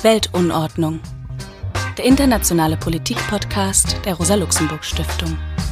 Weltunordnung. Der internationale Politik-Podcast der Rosa-Luxemburg-Stiftung.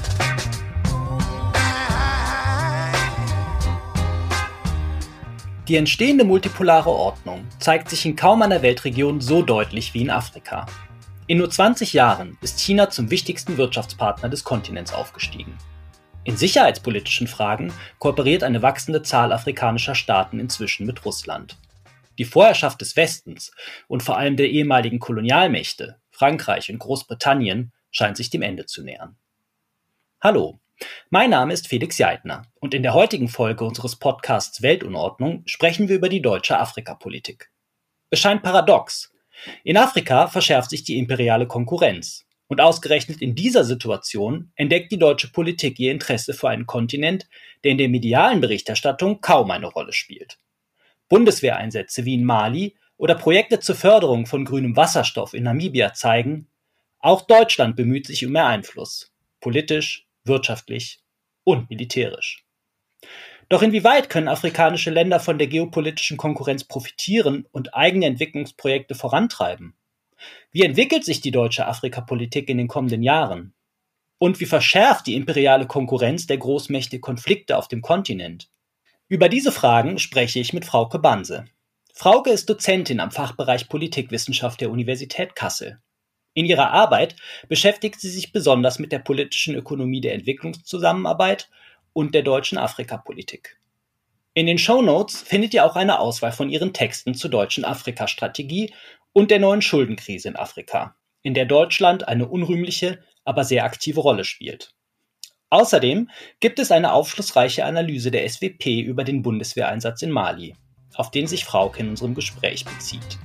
Die entstehende multipolare Ordnung zeigt sich in kaum einer Weltregion so deutlich wie in Afrika. In nur 20 Jahren ist China zum wichtigsten Wirtschaftspartner des Kontinents aufgestiegen. In sicherheitspolitischen Fragen kooperiert eine wachsende Zahl afrikanischer Staaten inzwischen mit Russland. Die Vorherrschaft des Westens und vor allem der ehemaligen Kolonialmächte, Frankreich und Großbritannien, scheint sich dem Ende zu nähern. Hallo, mein Name ist Felix Jeitner und in der heutigen Folge unseres Podcasts Weltunordnung sprechen wir über die deutsche Afrikapolitik. Es scheint paradox. In Afrika verschärft sich die imperiale Konkurrenz. Und ausgerechnet in dieser Situation entdeckt die deutsche Politik ihr Interesse für einen Kontinent, der in der medialen Berichterstattung kaum eine Rolle spielt. Bundeswehreinsätze wie in Mali oder Projekte zur Förderung von grünem Wasserstoff in Namibia zeigen, auch Deutschland bemüht sich um mehr Einfluss, politisch, wirtschaftlich und militärisch. Doch inwieweit können afrikanische Länder von der geopolitischen Konkurrenz profitieren und eigene Entwicklungsprojekte vorantreiben? Wie entwickelt sich die deutsche Afrikapolitik in den kommenden Jahren? Und wie verschärft die imperiale Konkurrenz der Großmächte Konflikte auf dem Kontinent? Über diese Fragen spreche ich mit Frauke Banse. Frauke ist Dozentin am Fachbereich Politikwissenschaft der Universität Kassel. In ihrer Arbeit beschäftigt sie sich besonders mit der politischen Ökonomie der Entwicklungszusammenarbeit und der deutschen Afrikapolitik. In den Shownotes findet ihr auch eine Auswahl von ihren Texten zur deutschen Afrikastrategie und der neuen Schuldenkrise in Afrika, in der Deutschland eine unrühmliche, aber sehr aktive Rolle spielt. Außerdem gibt es eine aufschlussreiche Analyse der SWP über den Bundeswehreinsatz in Mali, auf den sich Frauke in unserem Gespräch bezieht.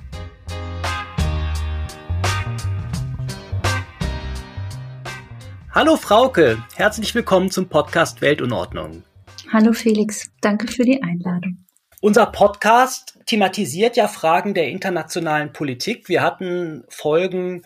Hallo Frauke, herzlich willkommen zum Podcast Weltunordnung. Hallo Felix, danke für die Einladung. Unser Podcast thematisiert ja Fragen der internationalen Politik. Wir hatten Folgen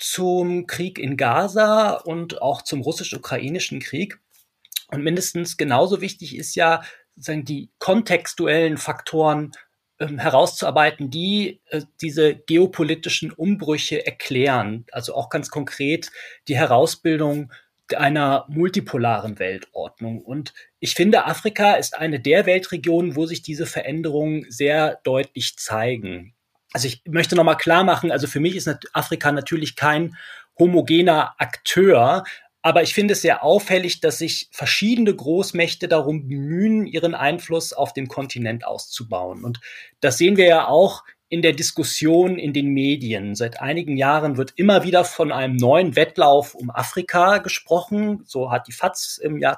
zum Krieg in Gaza und auch zum russisch-ukrainischen Krieg. Und mindestens genauso wichtig ist ja, sozusagen die kontextuellen Faktoren herauszuarbeiten, die diese geopolitischen Umbrüche erklären. Also auch ganz konkret die Herausbildung einer multipolaren Weltordnung. Und ich finde, Afrika ist eine der Weltregionen, wo sich diese Veränderungen sehr deutlich zeigen. Also ich möchte nochmal klar machen, also für mich ist Afrika natürlich kein homogener Akteur, aber ich finde es sehr auffällig, dass sich verschiedene Großmächte darum bemühen, ihren Einfluss auf dem Kontinent auszubauen. Und das sehen wir ja auch in der Diskussion in den Medien. Seit einigen Jahren wird immer wieder von einem neuen Wettlauf um Afrika gesprochen. So hat die FAZ im Jahr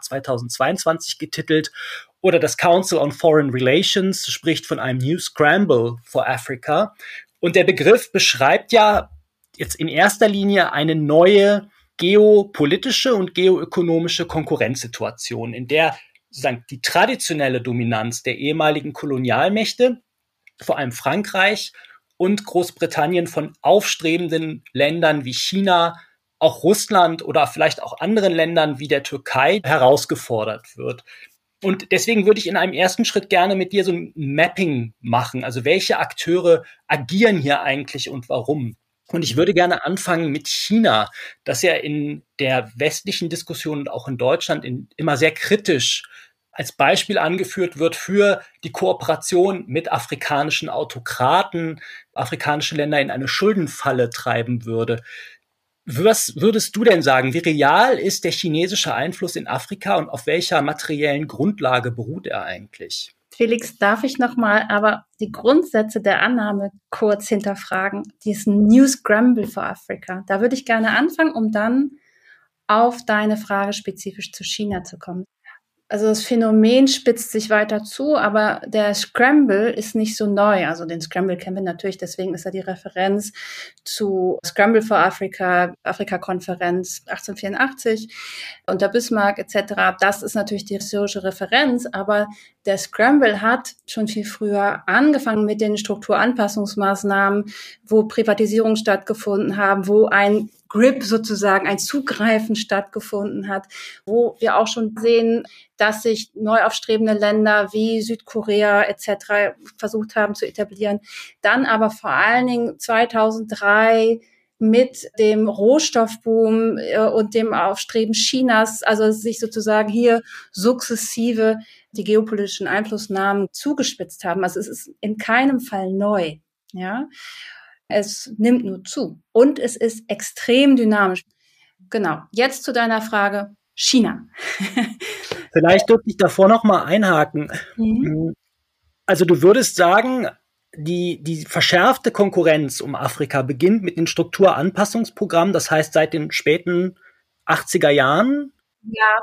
2022 getitelt. Oder das Council on Foreign Relations spricht von einem New Scramble for Africa. Und der Begriff beschreibt ja jetzt in erster Linie eine neue geopolitische und geoökonomische Konkurrenzsituation, in der sozusagen die traditionelle Dominanz der ehemaligen Kolonialmächte, vor allem Frankreich und Großbritannien, von aufstrebenden Ländern wie China, auch Russland oder vielleicht auch anderen Ländern wie der Türkei herausgefordert wird. Und deswegen würde ich in einem ersten Schritt gerne mit dir so ein Mapping machen. Also welche Akteure agieren hier eigentlich und warum? Und ich würde gerne anfangen mit China, das ja in der westlichen Diskussion und auch in Deutschland immer sehr kritisch als Beispiel angeführt wird für die Kooperation mit afrikanischen Autokraten, afrikanische Länder in eine Schuldenfalle treiben würde. Was würdest du denn sagen, wie real ist der chinesische Einfluss in Afrika und auf welcher materiellen Grundlage beruht er eigentlich? Felix, darf ich nochmal aber die Grundsätze der Annahme kurz hinterfragen? Diesen New Scramble for Africa. Da würde ich gerne anfangen, um dann auf deine Frage spezifisch zu China zu kommen. Also das Phänomen spitzt sich weiter zu, aber der Scramble ist nicht so neu. Also den Scramble kennen wir natürlich, deswegen ist ja die Referenz zu Scramble for Africa, Afrika-Konferenz 1884 unter Bismarck etc. Das ist natürlich die historische Referenz, aber Der Scramble hat schon viel früher angefangen mit den Strukturanpassungsmaßnahmen, wo Privatisierungen stattgefunden haben, wo ein Grip sozusagen, ein Zugreifen stattgefunden hat, wo wir auch schon sehen, dass sich neu aufstrebende Länder wie Südkorea etc. versucht haben zu etablieren. Dann aber vor allen Dingen 2003 mit dem Rohstoffboom und dem Aufstreben Chinas, also sich sozusagen hier sukzessive die geopolitischen Einflussnahmen zugespitzt haben. Also es ist in keinem Fall neu, ja. Es nimmt nur zu und es ist extrem dynamisch. Genau. Jetzt zu deiner Frage China. Vielleicht dürfte ich davor noch mal einhaken. Also du würdest sagen, die verschärfte Konkurrenz um Afrika beginnt mit den Strukturanpassungsprogrammen, das heißt seit den späten 80er Jahren? Ja,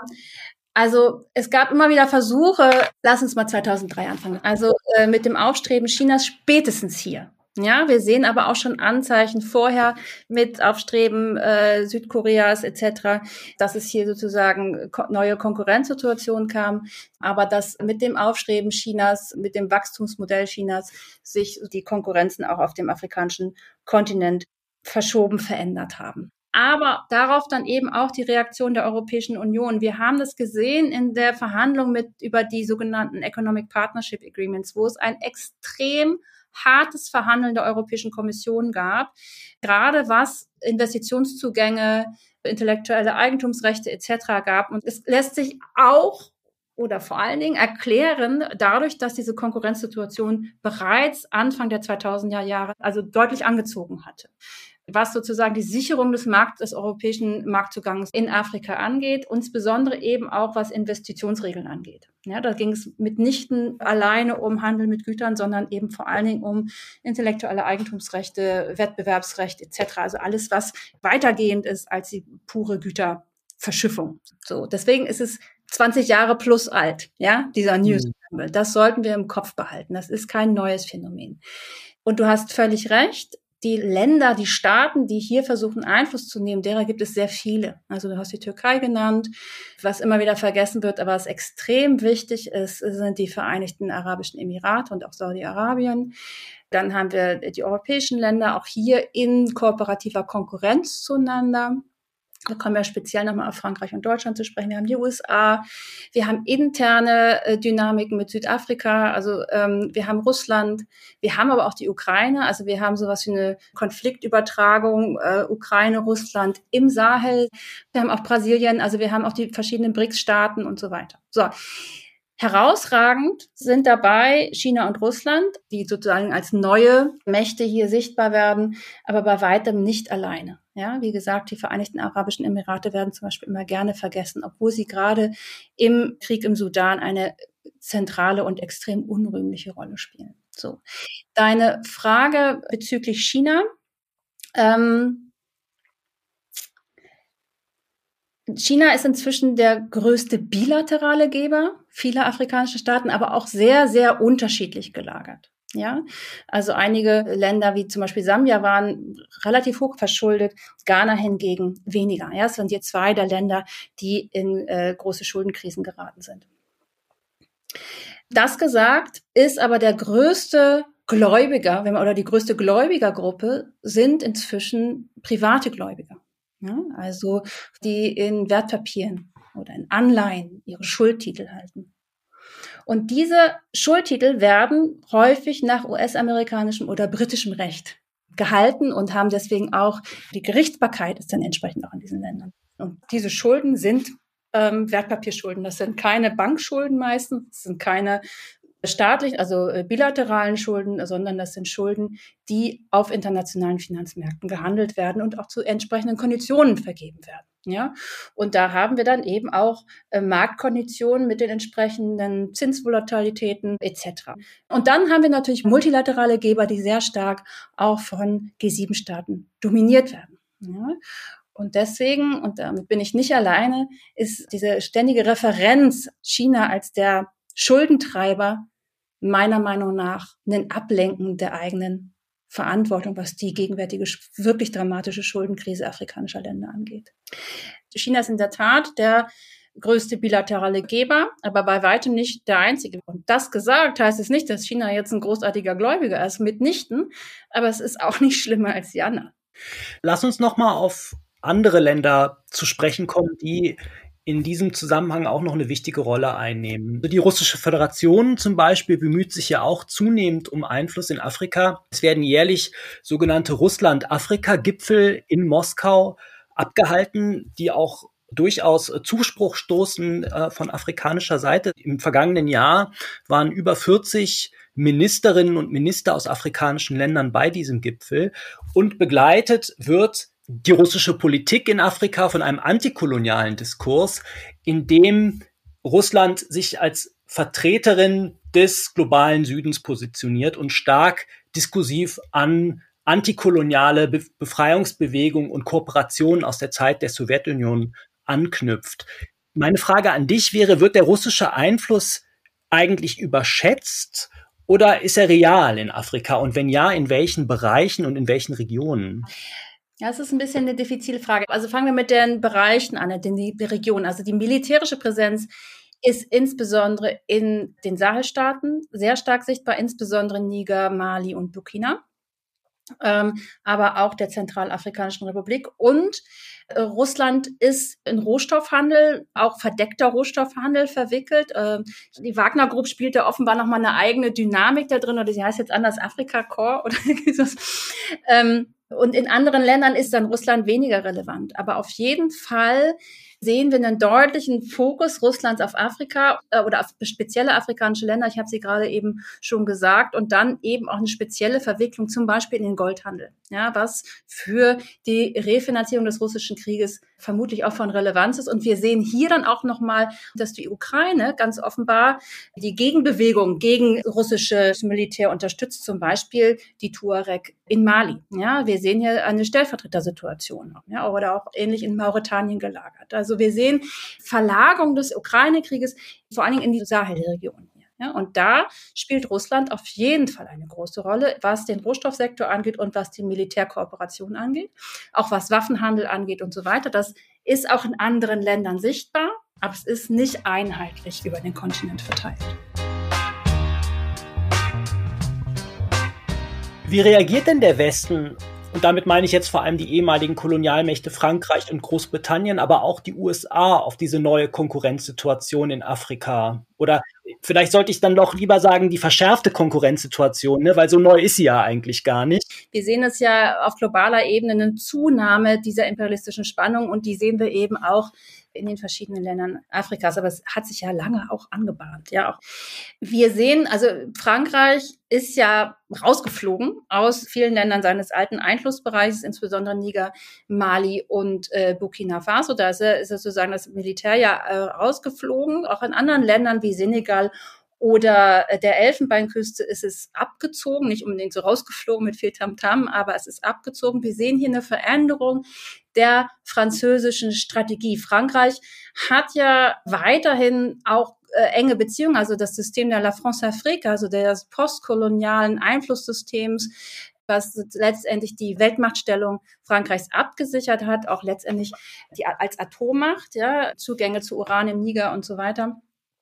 also es gab immer wieder Versuche, lass uns mal 2003 anfangen, also mit dem Aufstreben Chinas spätestens hier. Ja, wir sehen aber auch schon Anzeichen vorher mit Aufstreben Südkoreas etc., dass es hier sozusagen neue Konkurrenzsituationen kam, aber dass mit dem Aufstreben Chinas, mit dem Wachstumsmodell Chinas sich die Konkurrenzen auch auf dem afrikanischen Kontinent verschoben, verändert haben. Aber darauf dann eben auch die Reaktion der Europäischen Union. Wir haben das gesehen in der Verhandlung über die sogenannten Economic Partnership Agreements, wo es ein extrem hartes Verhandeln der Europäischen Kommission gab, gerade was Investitionszugänge, intellektuelle Eigentumsrechte etc. gab. Und es lässt sich auch oder vor allen Dingen erklären dadurch, dass diese Konkurrenzsituation bereits Anfang der 2000er Jahre also deutlich angezogen hatte, was sozusagen die Sicherung des europäischen Marktzugangs in Afrika angeht, insbesondere eben auch was Investitionsregeln angeht. Ja, da ging es mitnichten alleine um Handel mit Gütern, sondern eben vor allen Dingen um intellektuelle Eigentumsrechte, Wettbewerbsrecht etc. Also alles, was weitergehend ist als die pure Güterverschiffung. So, deswegen ist es 20 Jahre plus alt, ja, dieser News Scramble. Das sollten wir im Kopf behalten. Das ist kein neues Phänomen. Und du hast völlig recht. Die Länder, die Staaten, die hier versuchen, Einfluss zu nehmen, derer gibt es sehr viele. Also du hast die Türkei genannt, was immer wieder vergessen wird, aber was extrem wichtig ist, sind die Vereinigten Arabischen Emirate und auch Saudi-Arabien. Dann haben wir die europäischen Länder, auch hier in kooperativer Konkurrenz zueinander. Da kommen wir speziell nochmal auf Frankreich und Deutschland zu sprechen. Wir haben die USA, wir haben interne Dynamiken mit Südafrika, also wir haben Russland, wir haben aber auch die Ukraine, also wir haben sowas wie eine Konfliktübertragung Ukraine, Russland im Sahel. Wir haben auch Brasilien, also wir haben auch die verschiedenen BRICS-Staaten und so weiter. So. Herausragend sind dabei China und Russland, die sozusagen als neue Mächte hier sichtbar werden, aber bei weitem nicht alleine. Ja, wie gesagt, die Vereinigten Arabischen Emirate werden zum Beispiel immer gerne vergessen, obwohl sie gerade im Krieg im Sudan eine zentrale und extrem unrühmliche Rolle spielen. So, deine Frage bezüglich China. China ist inzwischen der größte bilaterale Geber vieler afrikanischer Staaten, aber auch sehr, sehr unterschiedlich gelagert. Ja, also einige Länder wie zum Beispiel Sambia waren relativ hoch verschuldet, Ghana hingegen weniger. Ja, es sind hier 2 der Länder, die in große Schuldenkrisen geraten sind. Das gesagt, ist aber der größte Gläubiger, oder die größte Gläubigergruppe sind inzwischen private Gläubiger. Ja, also die in Wertpapieren oder in Anleihen ihre Schuldtitel halten. Und diese Schuldtitel werden häufig nach US-amerikanischem oder britischem Recht gehalten und haben deswegen auch, die Gerichtsbarkeit ist dann entsprechend auch in diesen Ländern. Und diese Schulden sind Wertpapierschulden. Das sind keine Bankschulden meistens, das sind keine staatlichen, also bilateralen Schulden, sondern das sind Schulden, die auf internationalen Finanzmärkten gehandelt werden und auch zu entsprechenden Konditionen vergeben werden. Ja, und da haben wir dann eben auch Marktkonditionen mit den entsprechenden Zinsvolatilitäten etc. Und dann haben wir natürlich multilaterale Geber, die sehr stark auch von G7-Staaten dominiert werden. Ja. Und deswegen, und damit bin ich nicht alleine, ist diese ständige Referenz China als der Schuldentreiber meiner Meinung nach ein Ablenken der eigenen Verantwortung, was die gegenwärtige wirklich dramatische Schuldenkrise afrikanischer Länder angeht. China ist in der Tat der größte bilaterale Geber, aber bei weitem nicht der einzige. Und das gesagt heißt es nicht, dass China jetzt ein großartiger Gläubiger ist, mitnichten, aber es ist auch nicht schlimmer als die anderen. Lass uns noch mal auf andere Länder zu sprechen kommen, die in diesem Zusammenhang auch noch eine wichtige Rolle einnehmen. Die Russische Föderation zum Beispiel bemüht sich ja auch zunehmend um Einfluss in Afrika. Es werden jährlich sogenannte Russland-Afrika-Gipfel in Moskau abgehalten, die auch durchaus Zuspruch stoßen von afrikanischer Seite. Im vergangenen Jahr waren über 40 Ministerinnen und Minister aus afrikanischen Ländern bei diesem Gipfel und begleitet wird die russische Politik in Afrika von einem antikolonialen Diskurs, in dem Russland sich als Vertreterin des globalen Südens positioniert und stark diskursiv an antikoloniale Befreiungsbewegungen und Kooperationen aus der Zeit der Sowjetunion anknüpft. Meine Frage an dich wäre, wird der russische Einfluss eigentlich überschätzt oder ist er real in Afrika? Und wenn ja, in welchen Bereichen und in welchen Regionen? Ja, es ist ein bisschen eine diffizile Frage. Also fangen wir mit den Bereichen an, die Regionen. Also die militärische Präsenz ist insbesondere in den Sahelstaaten sehr stark sichtbar, insbesondere Niger, Mali und Burkina, aber auch der Zentralafrikanischen Republik. Und Russland ist in Rohstoffhandel, auch verdeckter Rohstoffhandel verwickelt. Die Wagner Group spielt da offenbar nochmal eine eigene Dynamik da drin, oder sie heißt jetzt anders Afrika Corps oder so. Und in anderen Ländern ist dann Russland weniger relevant. Aber auf jeden Fall sehen wir einen deutlichen Fokus Russlands auf Afrika oder auf spezielle afrikanische Länder. Ich habe sie gerade eben schon gesagt. Und dann eben auch eine spezielle Verwicklung, zum Beispiel in den Goldhandel. Ja, was für die Refinanzierung des russischen Krieges vermutlich auch von Relevanz ist. Und wir sehen hier dann auch nochmal, dass die Ukraine ganz offenbar die Gegenbewegung gegen russisches Militär unterstützt, zum Beispiel die Tuareg in Mali. Ja, wir sehen hier eine Stellvertretersituation, ja, oder auch ähnlich in Mauretanien gelagert. Also wir sehen Verlagerung des Ukraine-Krieges vor allen Dingen in die Sahelregion. Ja, und da spielt Russland auf jeden Fall eine große Rolle, was den Rohstoffsektor angeht und was die Militärkooperation angeht, auch was Waffenhandel angeht und so weiter. Das ist auch in anderen Ländern sichtbar, aber es ist nicht einheitlich über den Kontinent verteilt. Wie reagiert denn der Westen? Und damit meine ich jetzt vor allem die ehemaligen Kolonialmächte Frankreich und Großbritannien, aber auch die USA auf diese neue Konkurrenzsituation in Afrika. Oder vielleicht sollte ich dann doch lieber sagen, die verschärfte Konkurrenzsituation, ne? Weil so neu ist sie ja eigentlich gar nicht. Wir sehen es ja auf globaler Ebene eine Zunahme dieser imperialistischen Spannung und die sehen wir eben auch in den verschiedenen Ländern Afrikas. Aber es hat sich ja lange auch angebahnt. Ja, auch. Wir sehen, also Frankreich ist ja rausgeflogen aus vielen Ländern seines alten Einflussbereichs, insbesondere Niger, Mali und Burkina Faso. Da ist sozusagen das Militär ja rausgeflogen. Auch in anderen Ländern wie Senegal oder der Elfenbeinküste ist es abgezogen, nicht unbedingt so rausgeflogen mit viel Tamtam, aber es ist abgezogen. Wir sehen hier eine Veränderung der französischen Strategie. Frankreich hat ja weiterhin auch enge Beziehungen, also das System der La France-Afrique, also des postkolonialen Einflusssystems, was letztendlich die Weltmachtstellung Frankreichs abgesichert hat, auch letztendlich als Atommacht, ja, Zugänge zu Uran im Niger und so weiter,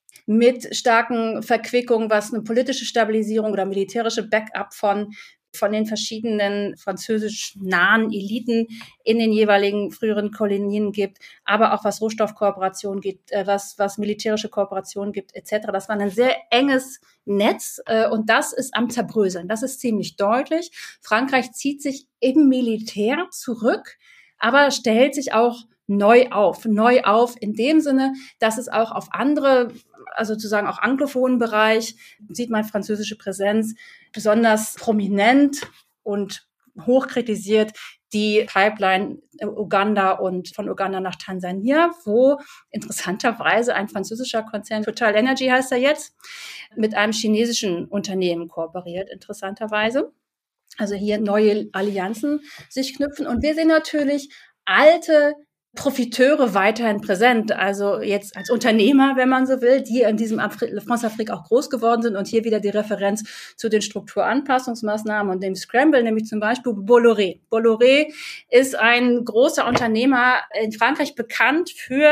mit starken Verquickungen, was eine politische Stabilisierung oder militärische Backup von den verschiedenen französisch nahen Eliten in den jeweiligen früheren Kolonien gibt, aber auch was Rohstoffkooperation gibt, was militärische Kooperation gibt, etc. Das war ein sehr enges Netz und das ist am Zerbröseln. Das ist ziemlich deutlich. Frankreich zieht sich im Militär zurück, aber stellt sich auch neu auf in dem Sinne, dass es auch auf andere, also sozusagen auch anglophonen Bereich, sieht man französische Präsenz besonders prominent und hoch kritisiert, die Pipeline Uganda und von Uganda nach Tansania, wo interessanterweise ein französischer Konzern, Total Energy heißt er jetzt, mit einem chinesischen Unternehmen kooperiert, interessanterweise. Also hier neue Allianzen sich knüpfen. Und wir sehen natürlich alte Profiteure weiterhin präsent, also jetzt als Unternehmer, wenn man so will, die in diesem France-Afrique auch groß geworden sind und hier wieder die Referenz zu den Strukturanpassungsmaßnahmen und dem Scramble, nämlich zum Beispiel Bolloré. Bolloré ist ein großer Unternehmer in Frankreich, bekannt für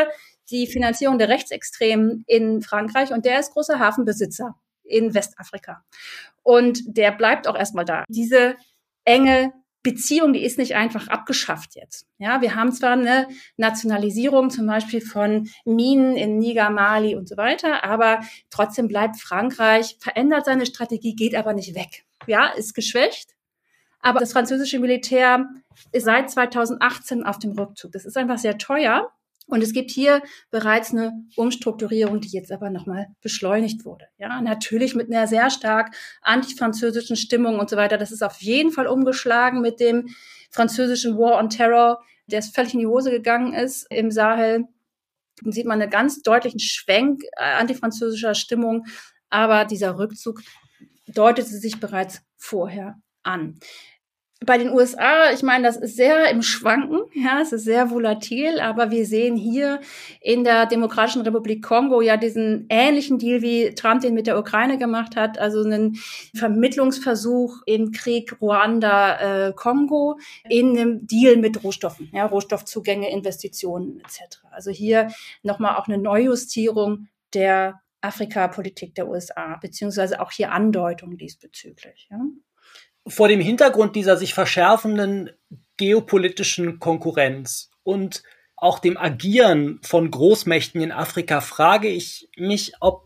die Finanzierung der Rechtsextremen in Frankreich und der ist großer Hafenbesitzer in Westafrika. Und der bleibt auch erstmal da. Diese enge Beziehung, die ist nicht einfach abgeschafft jetzt. Ja, wir haben zwar eine Nationalisierung zum Beispiel von Minen in Niger, Mali und so weiter, aber trotzdem bleibt Frankreich, verändert seine Strategie, geht aber nicht weg. Ja, ist geschwächt, aber das französische Militär ist seit 2018 auf dem Rückzug. Das ist einfach sehr teuer. Und es gibt hier bereits eine Umstrukturierung, die jetzt aber nochmal beschleunigt wurde. Ja, natürlich mit einer sehr stark antifranzösischen Stimmung und so weiter. Das ist auf jeden Fall umgeschlagen mit dem französischen War on Terror, der völlig in die Hose gegangen ist im Sahel. Da sieht man einen ganz deutlichen Schwenk antifranzösischer Stimmung. Aber dieser Rückzug deutete sich bereits vorher an. Bei den USA, ich meine, das ist sehr im Schwanken, ja, es ist sehr volatil, aber wir sehen hier in der Demokratischen Republik Kongo ja diesen ähnlichen Deal, wie Trump den mit der Ukraine gemacht hat, also einen Vermittlungsversuch im Krieg Ruanda-Kongo in einem Deal mit Rohstoffen, ja, Rohstoffzugänge, Investitionen etc. Also hier nochmal auch eine Neujustierung der Afrika-Politik der USA, beziehungsweise auch hier Andeutungen diesbezüglich, ja. Vor dem Hintergrund dieser sich verschärfenden geopolitischen Konkurrenz und auch dem Agieren von Großmächten in Afrika frage ich mich, ob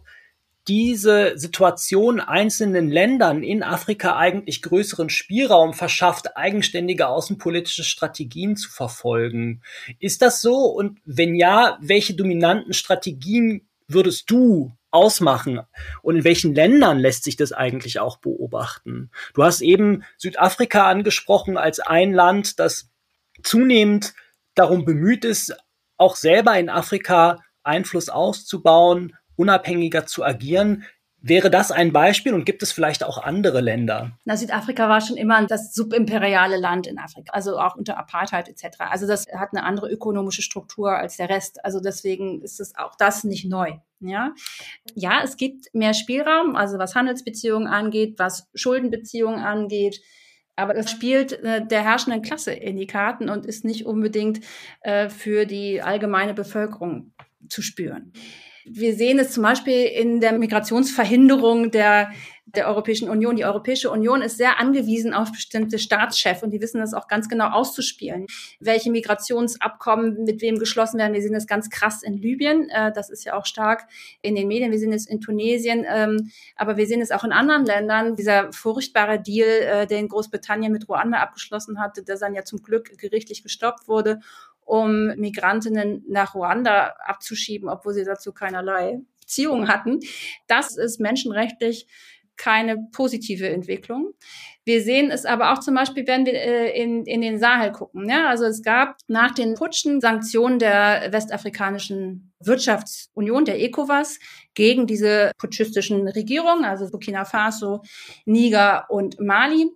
diese Situation einzelnen Ländern in Afrika eigentlich größeren Spielraum verschafft, eigenständige außenpolitische Strategien zu verfolgen. Ist das so? Und wenn ja, welche dominanten Strategien würdest du ausmachen? Und in welchen Ländern lässt sich das eigentlich auch beobachten? Du hast eben Südafrika angesprochen als ein Land, das zunehmend darum bemüht ist, auch selber in Afrika Einfluss auszubauen, unabhängiger zu agieren. Wäre das ein Beispiel und gibt es vielleicht auch andere Länder? Na, Südafrika war schon immer das subimperiale Land in Afrika, also auch unter Apartheid etc. Also das hat eine andere ökonomische Struktur als der Rest. Also deswegen ist es auch das nicht neu. Ja, es gibt mehr Spielraum, also was Handelsbeziehungen angeht, was Schuldenbeziehungen angeht. Aber das spielt der herrschenden Klasse in die Karten und ist nicht unbedingt für die allgemeine Bevölkerung zu spüren. Wir sehen es zum Beispiel in der Migrationsverhinderung der Europäischen Union. Die Europäische Union ist sehr angewiesen auf bestimmte Staatschefs und die wissen das auch ganz genau auszuspielen. Welche Migrationsabkommen mit wem geschlossen werden. Wir sehen das ganz krass in Libyen. Das ist ja auch stark in den Medien. Wir sehen es in Tunesien. Aber wir sehen es auch in anderen Ländern. Dieser furchtbare Deal, den Großbritannien mit Ruanda abgeschlossen hatte, der dann ja zum Glück gerichtlich gestoppt wurde, um Migrantinnen nach Ruanda abzuschieben, obwohl sie dazu keinerlei Beziehungen hatten. Das ist menschenrechtlich keine positive Entwicklung. Wir sehen es aber auch zum Beispiel, wenn wir in den Sahel gucken. Ja? Also es gab nach den Putschen Sanktionen der Westafrikanischen Wirtschaftsunion, der ECOWAS, gegen diese putschistischen Regierungen, also Burkina Faso, Niger und Mali.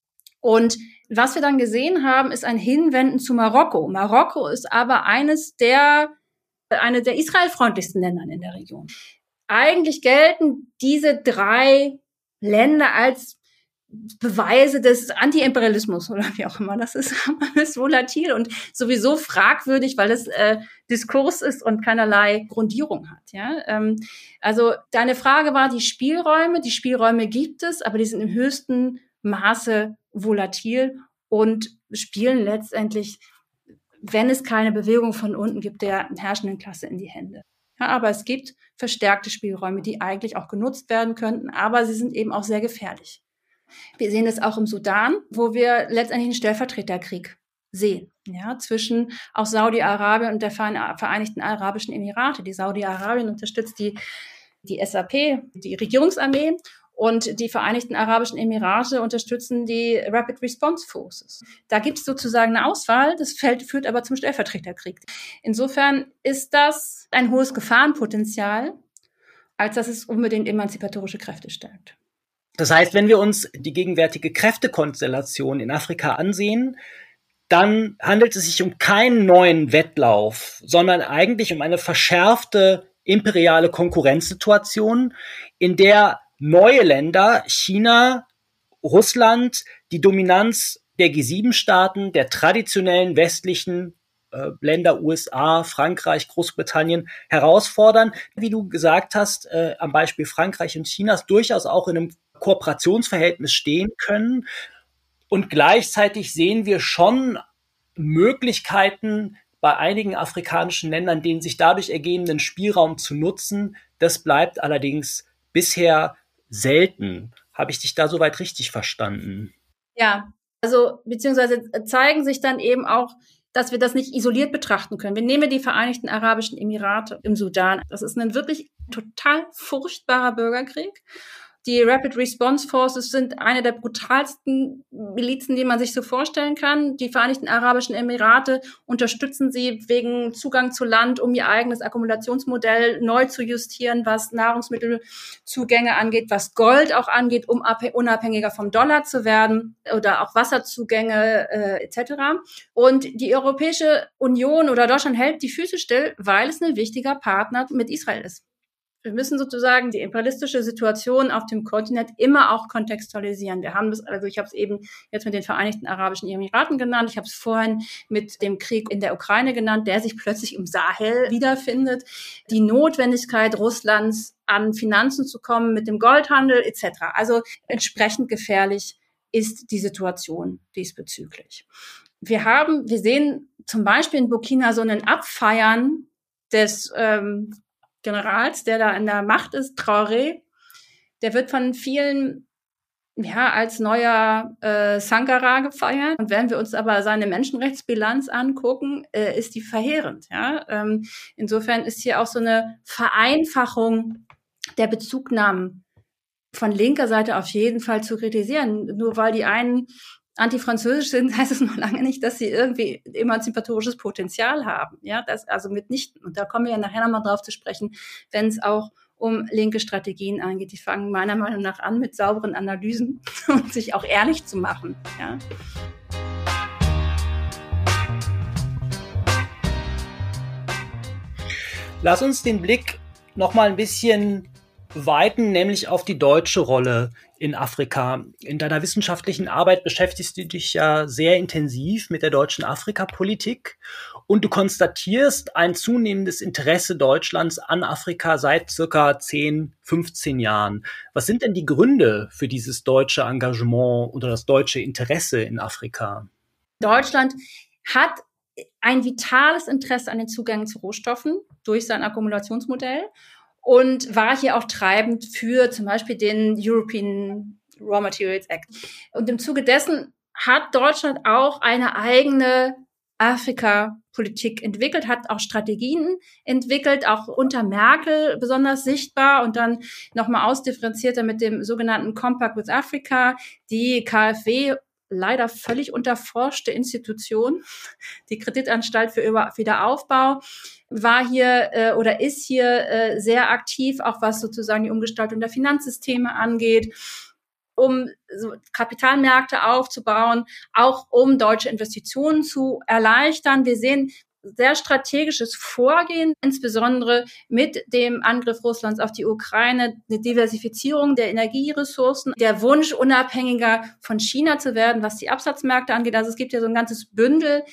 Und was wir dann gesehen haben, ist ein Hinwenden zu Marokko. Marokko ist aber eine der israelfreundlichsten Länder in der Region. Eigentlich gelten diese 3 Länder als Beweise des Anti-Imperialismus oder wie auch immer. Das ist volatil und sowieso fragwürdig, weil es Diskurs ist und keinerlei Grundierung hat. Ja? Also deine Frage war die Spielräume. Die Spielräume gibt es, aber die sind im höchsten Maße volatil und spielen letztendlich, wenn es keine Bewegung von unten gibt, der herrschenden Klasse in die Hände. Ja, aber es gibt verstärkte Spielräume, die eigentlich auch genutzt werden könnten, aber sie sind eben auch sehr gefährlich. Wir sehen es auch im Sudan, wo wir letztendlich einen Stellvertreterkrieg sehen, ja, zwischen auch Saudi-Arabien und der Vereinigten Arabischen Emirate. Die Saudi-Arabien unterstützt die SAP, die Regierungsarmee, und die Vereinigten Arabischen Emirate unterstützen die Rapid Response Forces. Da gibt es sozusagen eine Auswahl, das führt aber zum Stellvertreterkrieg. Insofern ist das ein hohes Gefahrenpotenzial, als dass es unbedingt emanzipatorische Kräfte stärkt. Das heißt, wenn wir uns die gegenwärtige Kräftekonstellation in Afrika ansehen, dann handelt es sich um keinen neuen Wettlauf, sondern eigentlich um eine verschärfte imperiale Konkurrenzsituation, in der neue Länder, China, Russland, die Dominanz der G7-Staaten, der traditionellen westlichen Länder USA, Frankreich, Großbritannien herausfordern, wie du gesagt hast, am Beispiel Frankreich und Chinas durchaus auch in einem Kooperationsverhältnis stehen können. Und gleichzeitig sehen wir schon Möglichkeiten bei einigen afrikanischen Ländern, den sich dadurch ergebenden Spielraum zu nutzen. Das bleibt allerdings bisher selten. Habe ich dich da soweit richtig verstanden? Ja, also beziehungsweise zeigen sich dann eben auch, dass wir das nicht isoliert betrachten können. Wir nehmen die Vereinigten Arabischen Emirate im Sudan. Das ist ein wirklich total furchtbarer Bürgerkrieg. Die Rapid Response Forces sind eine der brutalsten Milizen, die man sich so vorstellen kann. Die Vereinigten Arabischen Emirate unterstützen sie wegen Zugang zu Land, um ihr eigenes Akkumulationsmodell neu zu justieren, was Nahrungsmittelzugänge angeht, was Gold auch angeht, um unabhängiger vom Dollar zu werden, oder auch Wasserzugänge etc. Und die Europäische Union oder Deutschland hält die Füße still, weil es ein wichtiger Partner mit Israel ist. Wir müssen sozusagen die imperialistische Situation auf dem Kontinent immer auch kontextualisieren. Wir haben das, also ich habe es eben jetzt mit den Vereinigten Arabischen Emiraten genannt, ich habe es vorhin mit dem Krieg in der Ukraine genannt, der sich plötzlich im Sahel wiederfindet. Die Notwendigkeit Russlands, an Finanzen zu kommen mit dem Goldhandel etc. Also entsprechend gefährlich ist die Situation diesbezüglich. Wir sehen zum Beispiel in Burkina so einen Abfeiern des Generals, der da an der Macht ist, Traoré, der wird von vielen als neuer Sankara gefeiert. Und wenn wir uns aber seine Menschenrechtsbilanz angucken, ist die verheerend. Ja? Insofern ist hier auch so eine Vereinfachung der Bezugnahmen von linker Seite auf jeden Fall zu kritisieren. Nur weil die einen antifranzösisch sind, heißt es noch lange nicht, dass sie irgendwie emanzipatorisches Potenzial haben. Ja, das also mitnichten. Und da kommen wir ja nachher nochmal drauf zu sprechen, wenn es auch um linke Strategien angeht. Die fangen meiner Meinung nach an mit sauberen Analysen und sich auch ehrlich zu machen. Ja. Lass uns den Blick nochmal ein bisschen weiten, nämlich auf die deutsche Rolle in Afrika. In deiner wissenschaftlichen Arbeit beschäftigst du dich ja sehr intensiv mit der deutschen Afrikapolitik und du konstatierst ein zunehmendes Interesse Deutschlands an Afrika seit circa 10, 15 Jahren. Was sind denn die Gründe für dieses deutsche Engagement oder das deutsche Interesse in Afrika? Deutschland hat ein vitales Interesse an den Zugängen zu Rohstoffen durch sein Akkumulationsmodell und war hier auch treibend für zum Beispiel den European Raw Materials Act. Und im Zuge dessen hat Deutschland auch eine eigene Afrika-Politik entwickelt, hat auch Strategien entwickelt, auch unter Merkel besonders sichtbar und dann nochmal ausdifferenzierter mit dem sogenannten Compact with Africa, die KfW, leider völlig unterforschte Institution, die Kreditanstalt für Wiederaufbau, war hier oder ist hier sehr aktiv, auch was sozusagen die Umgestaltung der Finanzsysteme angeht, um so Kapitalmärkte aufzubauen, auch um deutsche Investitionen zu erleichtern. Wir sehen sehr strategisches Vorgehen, insbesondere mit dem Angriff Russlands auf die Ukraine, eine Diversifizierung der Energieressourcen, der Wunsch, unabhängiger von China zu werden, was die Absatzmärkte angeht. Also es gibt ja so ein ganzes Bündel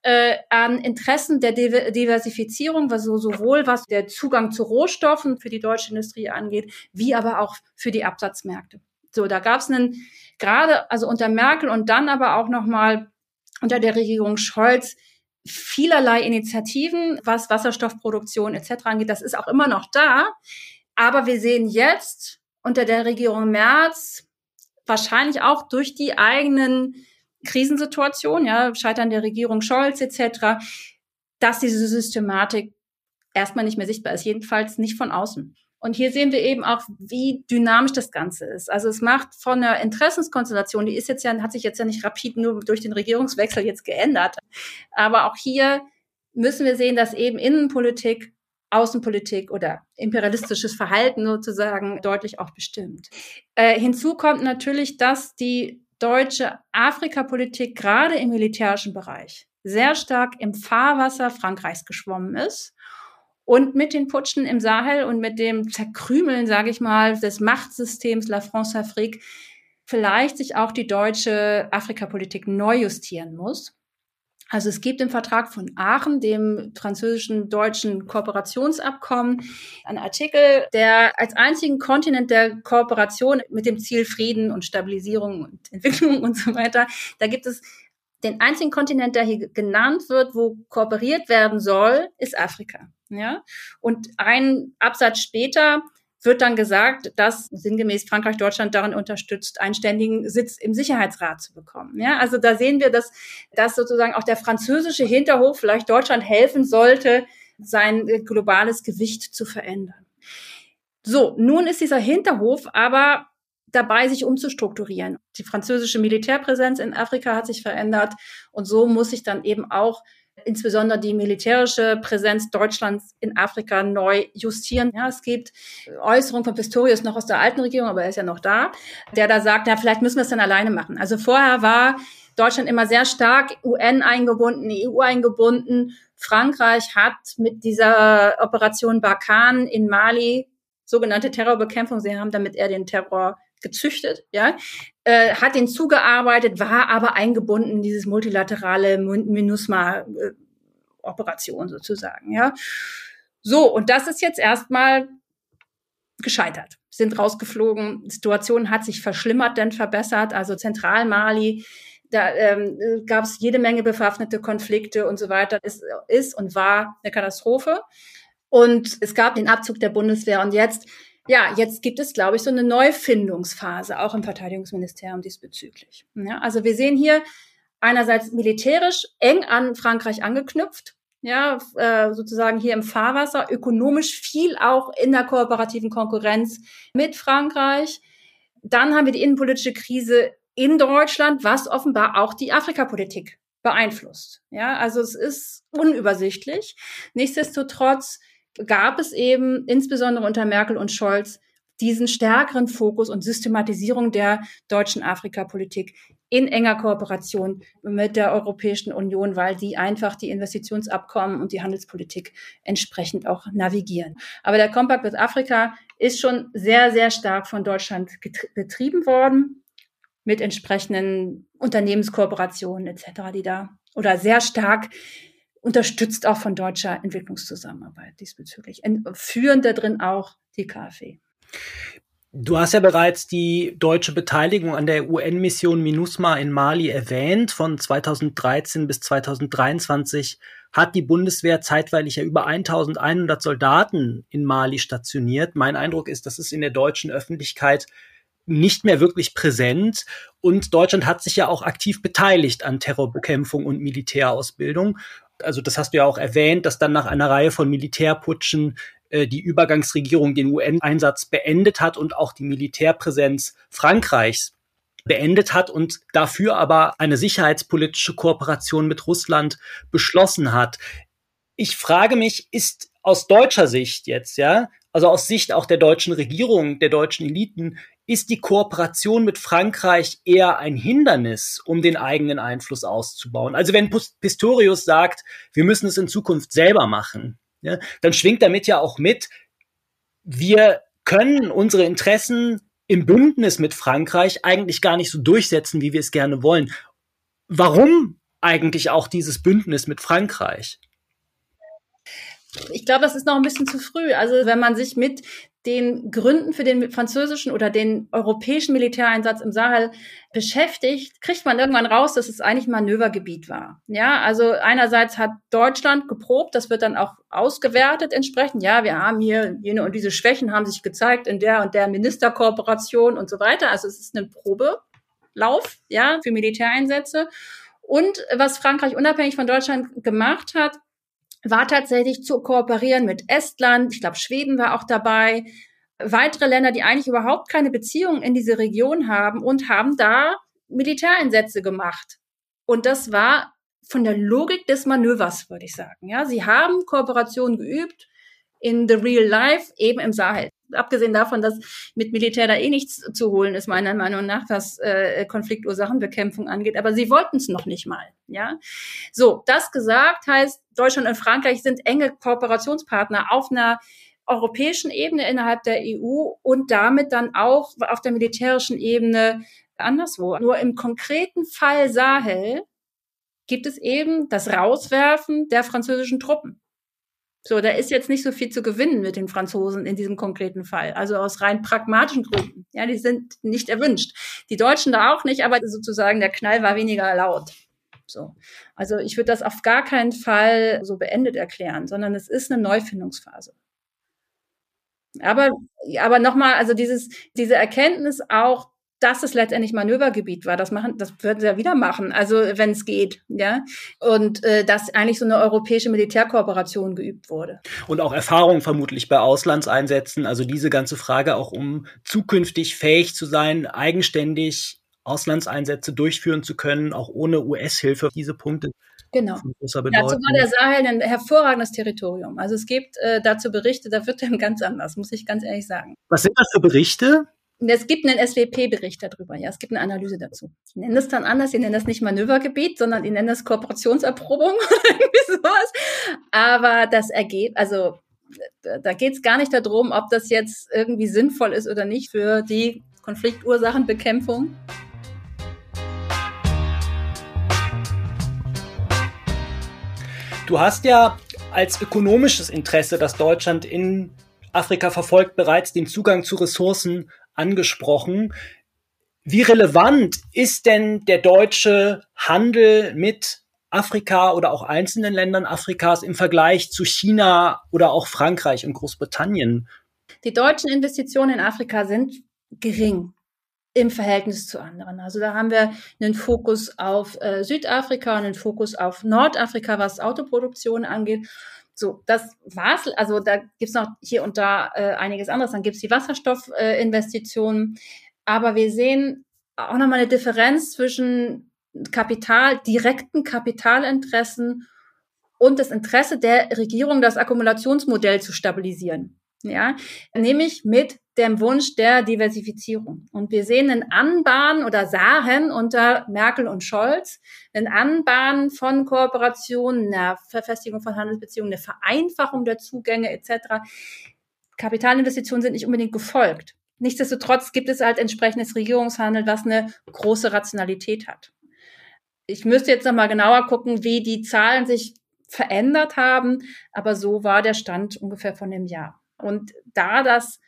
an Interessen der Diversifizierung, sowohl was der Zugang zu Rohstoffen für die deutsche Industrie angeht, wie aber auch für die Absatzmärkte. So, da gab es gerade also unter Merkel und dann aber auch nochmal unter der Regierung Scholz vielerlei Initiativen, was Wasserstoffproduktion etc. angeht. Das ist auch immer noch da. Aber wir sehen jetzt unter der Regierung Merz, wahrscheinlich auch durch die eigenen Krisensituationen, ja, Scheitern der Regierung Scholz etc., dass diese Systematik erstmal nicht mehr sichtbar ist, jedenfalls nicht von außen. Und hier sehen wir eben auch, wie dynamisch das Ganze ist. Also es macht von einer Interessenskonstellation, die hat sich jetzt ja nicht rapid nur durch den Regierungswechsel jetzt geändert. Aber auch hier müssen wir sehen, dass eben Innenpolitik, Außenpolitik oder imperialistisches Verhalten sozusagen deutlich auch bestimmt. Hinzu kommt natürlich, dass die deutsche Afrikapolitik gerade im militärischen Bereich sehr stark im Fahrwasser Frankreichs geschwommen ist. Und mit den Putschen im Sahel und mit dem Zerkrümeln, sage ich mal, des Machtsystems La France-Afrique vielleicht sich auch die deutsche Afrikapolitik neu justieren muss. Also es gibt im Vertrag von Aachen, dem französischen-deutschen Kooperationsabkommen, einen Artikel, der als einzigen Kontinent der Kooperation mit dem Ziel Frieden und Stabilisierung und Entwicklung und so weiter, da gibt es den einzigen Kontinent, der hier genannt wird, wo kooperiert werden soll, ist Afrika. Ja? Und ein Absatz später wird dann gesagt, dass sinngemäß Frankreich Deutschland darin unterstützt, einen ständigen Sitz im Sicherheitsrat zu bekommen. Ja, also da sehen wir, dass sozusagen auch der französische Hinterhof vielleicht Deutschland helfen sollte, sein globales Gewicht zu verändern. So, nun ist dieser Hinterhof aber dabei, sich umzustrukturieren. Die französische Militärpräsenz in Afrika hat sich verändert und so muss sich dann eben auch insbesondere die militärische Präsenz Deutschlands in Afrika neu justieren. Ja, es gibt Äußerungen von Pistorius noch aus der alten Regierung, aber er ist ja noch da, der da sagt, na, vielleicht müssen wir es dann alleine machen. Also vorher war Deutschland immer sehr stark UN eingebunden, EU eingebunden. Frankreich hat mit dieser Operation Barkhane in Mali, sogenannte Terrorbekämpfung, sie haben damit eher den Terror gezüchtet, ja, hat den zugearbeitet, war aber eingebunden in dieses multilaterale MINUSMA-Operation sozusagen, ja. So, und das ist jetzt erstmal gescheitert. Sind rausgeflogen, die Situation hat sich verschlimmert, denn verbessert, also Zentralmali, da gab es jede Menge bewaffnete Konflikte und so weiter. Es ist und war eine Katastrophe. Und es gab den Abzug der Bundeswehr und jetzt gibt es, glaube ich, so eine Neufindungsphase, auch im Verteidigungsministerium diesbezüglich. Ja, also wir sehen hier einerseits militärisch eng an Frankreich angeknüpft, ja, sozusagen hier im Fahrwasser, ökonomisch viel auch in der kooperativen Konkurrenz mit Frankreich. Dann haben wir die innenpolitische Krise in Deutschland, was offenbar auch die Afrikapolitik beeinflusst. Ja, also es ist unübersichtlich. Nichtsdestotrotz gab es eben insbesondere unter Merkel und Scholz diesen stärkeren Fokus und Systematisierung der deutschen Afrikapolitik in enger Kooperation mit der Europäischen Union, weil die einfach die Investitionsabkommen und die Handelspolitik entsprechend auch navigieren. Aber der Compact with Africa ist schon sehr, sehr stark von Deutschland betrieben worden mit entsprechenden Unternehmenskooperationen etc., die da oder sehr stark unterstützt auch von deutscher Entwicklungszusammenarbeit diesbezüglich. Führend da drin auch die KfW. Du hast ja bereits die deutsche Beteiligung an der UN-Mission MINUSMA in Mali erwähnt. Von 2013 bis 2023 hat die Bundeswehr zeitweilig ja über 1100 Soldaten in Mali stationiert. Mein Eindruck ist, das ist in der deutschen Öffentlichkeit nicht mehr wirklich präsent. Und Deutschland hat sich ja auch aktiv beteiligt an Terrorbekämpfung und Militärausbildung. Also das hast du ja auch erwähnt, dass dann nach einer Reihe von Militärputschen die Übergangsregierung den UN-Einsatz beendet hat und auch die Militärpräsenz Frankreichs beendet hat und dafür aber eine sicherheitspolitische Kooperation mit Russland beschlossen hat. Ich frage mich, ist aus deutscher Sicht jetzt, ja, also aus Sicht auch der deutschen Regierung, der deutschen Eliten, ist die Kooperation mit Frankreich eher ein Hindernis, um den eigenen Einfluss auszubauen? Also wenn Pistorius sagt, wir müssen es in Zukunft selber machen, ja, dann schwingt damit ja auch mit, wir können unsere Interessen im Bündnis mit Frankreich eigentlich gar nicht so durchsetzen, wie wir es gerne wollen. Warum eigentlich auch dieses Bündnis mit Frankreich? Ich glaube, das ist noch ein bisschen zu früh. Also wenn man sich mit den Gründen für den französischen oder den europäischen Militäreinsatz im Sahel beschäftigt, kriegt man irgendwann raus, dass es eigentlich ein Manövergebiet war. Ja, also einerseits hat Deutschland geprobt, das wird dann auch ausgewertet entsprechend. Ja, wir haben hier jene und diese Schwächen haben sich gezeigt in der und der Ministerkooperation und so weiter. Also es ist ein Probelauf, ja, für Militäreinsätze. Und was Frankreich unabhängig von Deutschland gemacht hat, war tatsächlich zu kooperieren mit Estland, ich glaube Schweden war auch dabei, weitere Länder, die eigentlich überhaupt keine Beziehungen in diese Region haben und haben da Militäreinsätze gemacht. Und das war von der Logik des Manövers, würde ich sagen. Ja, sie haben Kooperation geübt in the real life, eben im Sahel. Abgesehen davon, dass mit Militär da eh nichts zu holen ist, meiner Meinung nach, was Konfliktursachenbekämpfung angeht. Aber sie wollten es noch nicht mal. Ja, so, das gesagt heißt, Deutschland und Frankreich sind enge Kooperationspartner auf einer europäischen Ebene innerhalb der EU und damit dann auch auf der militärischen Ebene anderswo. Nur im konkreten Fall Sahel gibt es eben das Rauswerfen der französischen Truppen. So, da ist jetzt nicht so viel zu gewinnen mit den Franzosen in diesem konkreten Fall. Also aus rein pragmatischen Gründen. Ja, die sind nicht erwünscht. Die Deutschen da auch nicht, aber sozusagen der Knall war weniger laut. So. Also ich würde das auf gar keinen Fall so beendet erklären, sondern es ist eine Neufindungsphase. Aber nochmal, also diese Erkenntnis auch, dass es letztendlich Manövergebiet war, das würden sie ja wieder machen, also wenn es geht, ja, und dass eigentlich so eine europäische Militärkooperation geübt wurde. Und auch Erfahrung vermutlich bei Auslandseinsätzen, also diese ganze Frage auch, um zukünftig fähig zu sein, eigenständig Auslandseinsätze durchführen zu können, auch ohne US-Hilfe, diese Punkte. Genau. Dazu war der Sahel ein hervorragendes Territorium. Also es gibt dazu Berichte, da wird dann ganz anders, muss ich ganz ehrlich sagen. Was sind das für Berichte? Es gibt einen SWP-Bericht darüber, ja, es gibt eine Analyse dazu. Die nennen das dann anders, die nennen das nicht Manövergebiet, sondern die nennen das Kooperationserprobung oder irgendwie sowas. Aber das also da geht es gar nicht darum, ob das jetzt irgendwie sinnvoll ist oder nicht für die Konfliktursachenbekämpfung. Du hast ja als ökonomisches Interesse, das Deutschland in Afrika verfolgt, bereits den Zugang zu Ressourcen angesprochen. Wie relevant ist denn der deutsche Handel mit Afrika oder auch einzelnen Ländern Afrikas im Vergleich zu China oder auch Frankreich und Großbritannien? Die deutschen Investitionen in Afrika sind gering im Verhältnis zu anderen. Also da haben wir einen Fokus auf Südafrika, einen Fokus auf Nordafrika, was Autoproduktion angeht. So, das war's. Also da gibt's noch hier und da einiges anderes. Dann gibt's die Wasserstoffinvestitionen. Aber wir sehen auch nochmal eine Differenz zwischen direkten Kapitalinteressen und das Interesse der Regierung, das Akkumulationsmodell zu stabilisieren. Ja, nämlich mit dem Wunsch der Diversifizierung. Und wir sehen einen Anbahnen oder sahen unter Merkel und Scholz einen Anbahnen von Kooperationen, einer Verfestigung von Handelsbeziehungen, eine Vereinfachung der Zugänge etc. Kapitalinvestitionen sind nicht unbedingt gefolgt. Nichtsdestotrotz gibt es halt entsprechendes Regierungshandeln, was eine große Rationalität hat. Ich müsste jetzt nochmal genauer gucken, wie die Zahlen sich verändert haben, aber so war der Stand ungefähr von dem Jahr. Und da das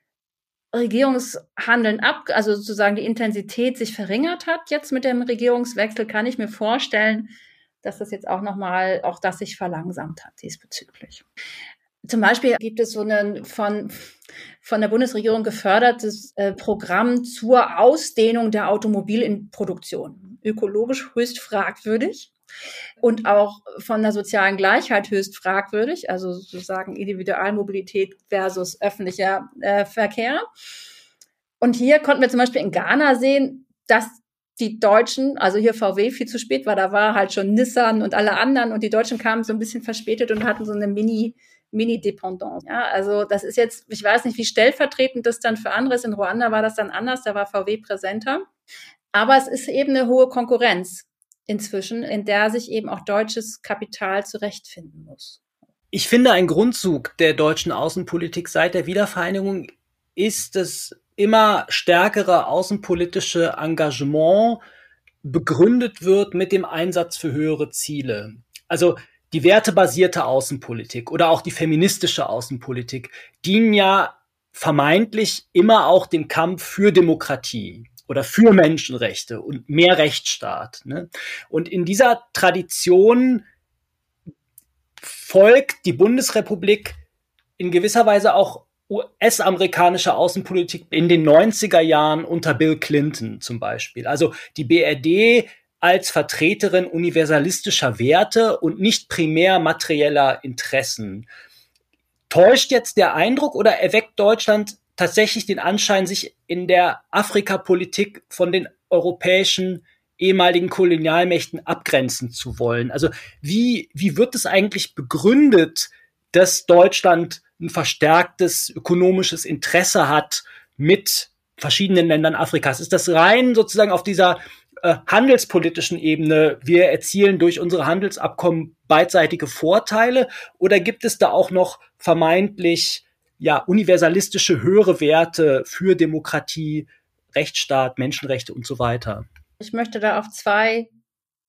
Regierungshandeln also sozusagen die Intensität sich verringert hat jetzt mit dem Regierungswechsel, kann ich mir vorstellen, dass das jetzt auch das sich verlangsamt hat diesbezüglich. Zum Beispiel gibt es so ein von der Bundesregierung gefördertes Programm zur Ausdehnung der Automobilproduktion. Ökologisch höchst fragwürdig. Und auch von der sozialen Gleichheit höchst fragwürdig, also sozusagen Individualmobilität versus öffentlicher Verkehr. Und hier konnten wir zum Beispiel in Ghana sehen, dass die Deutschen, also hier VW viel zu spät war, da war halt schon Nissan und alle anderen und die Deutschen kamen so ein bisschen verspätet und hatten so eine Mini-Dependance. Ja, also das ist jetzt, ich weiß nicht, wie stellvertretend das dann für andere ist. In Ruanda war das dann anders, da war VW präsenter. Aber es ist eben eine hohe Konkurrenz inzwischen, in der sich eben auch deutsches Kapital zurechtfinden muss. Ich finde, ein Grundzug der deutschen Außenpolitik seit der Wiedervereinigung ist das immer stärkere außenpolitische Engagement begründet wird mit dem Einsatz für höhere Ziele. Also die wertebasierte Außenpolitik oder auch die feministische Außenpolitik dienen ja vermeintlich immer auch dem Kampf für Demokratie oder für Menschenrechte und mehr Rechtsstaat. Ne? Und in dieser Tradition folgt die Bundesrepublik in gewisser Weise auch US-amerikanischer Außenpolitik in den 90er Jahren unter Bill Clinton zum Beispiel. Also die BRD als Vertreterin universalistischer Werte und nicht primär materieller Interessen. Täuscht jetzt der Eindruck oder erweckt Deutschland tatsächlich den Anschein, sich in der Afrikapolitik von den europäischen ehemaligen Kolonialmächten abgrenzen zu wollen? Also wie wird es eigentlich begründet, dass Deutschland ein verstärktes ökonomisches Interesse hat mit verschiedenen Ländern Afrikas? Ist das rein sozusagen auf dieser handelspolitischen Ebene, wir erzielen durch unsere Handelsabkommen beidseitige Vorteile, oder gibt es da auch noch vermeintlich universalistische höhere Werte für Demokratie, Rechtsstaat, Menschenrechte und so weiter? Ich möchte da auf zwei